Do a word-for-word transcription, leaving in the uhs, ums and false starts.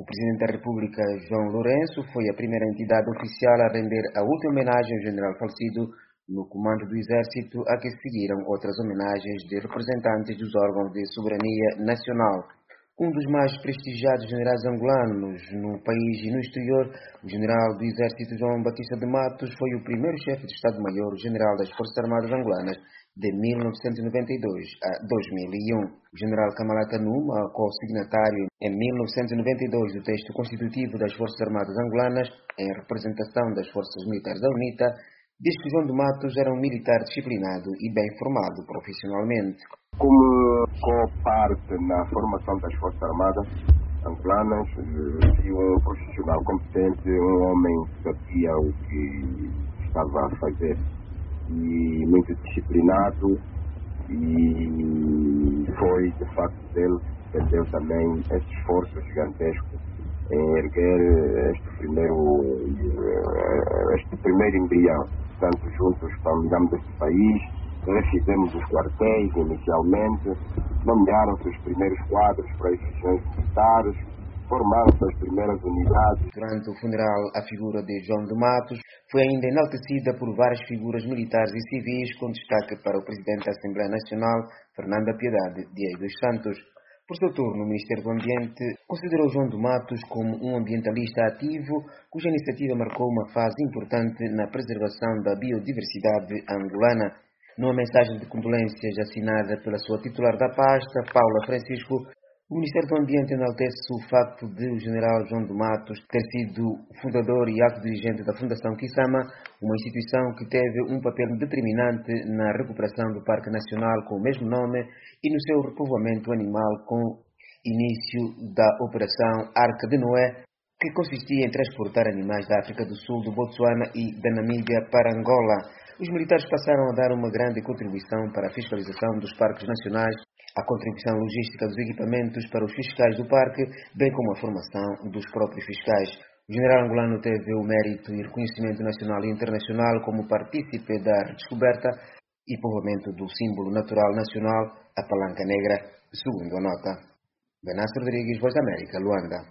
Presidente da República, João Lourenço, foi a primeira entidade oficial a render a última homenagem ao general falecido no comando do Exército, a que seguiram outras homenagens de representantes dos órgãos de soberania nacional. Um dos mais prestigiados generais angolanos no país e no exterior, o general do Exército João Batista de Matos, foi o primeiro chefe de Estado-Maior-General das Forças Armadas Angolanas de mil novecentos e noventa e dois a dois mil e um. O general Camalata Numa, co-signatário em mil novecentos e noventa e dois do texto constitutivo das Forças Armadas Angolanas, em representação das Forças Militares da UNITA, diz que João de Matos era um militar disciplinado e bem formado profissionalmente. Como co-parte na formação das Forças Armadas angolanas, vi um profissional competente, um homem que sabia o que estava a fazer e muito disciplinado, e foi de facto dele que dependeu também este esforço gigantesco em erguer este primeiro, este primeiro embrião. Tanto juntos caminhamos este país, refizemos os quartéis inicialmente, nomearam-se os primeiros quadros para as regiões militares, formaram-se as primeiras unidades. Durante o funeral, a figura de João de Matos foi ainda enaltecida por várias figuras militares e civis, com destaque para o Presidente da Assembleia Nacional, Fernando Piedade Dias dos Santos. Por seu turno, o Ministério do Ambiente considerou João de Matos como um ambientalista ativo, cuja iniciativa marcou uma fase importante na preservação da biodiversidade angolana. Numa mensagem de condolências assinada pela sua titular da pasta, Paula Francisco, o Ministério do Ambiente enaltece o facto de o general João de Matos ter sido fundador e alto dirigente da Fundação Kisama, uma instituição que teve um papel determinante na recuperação do Parque Nacional com o mesmo nome e no seu repovoamento animal com início da Operação Arca de Noé, que consistia em transportar animais da África do Sul, do Botsuana e da Namíbia para Angola. Os militares passaram a dar uma grande contribuição para a fiscalização dos parques nacionais, a contribuição logística dos equipamentos para os fiscais do parque, bem como a formação dos próprios fiscais. O general angolano teve o mérito e reconhecimento nacional e internacional como partícipe da redescoberta e povoamento do símbolo natural nacional, a Palanca Negra, segundo a nota. Benassi Rodrigues, Voz da América, Luanda.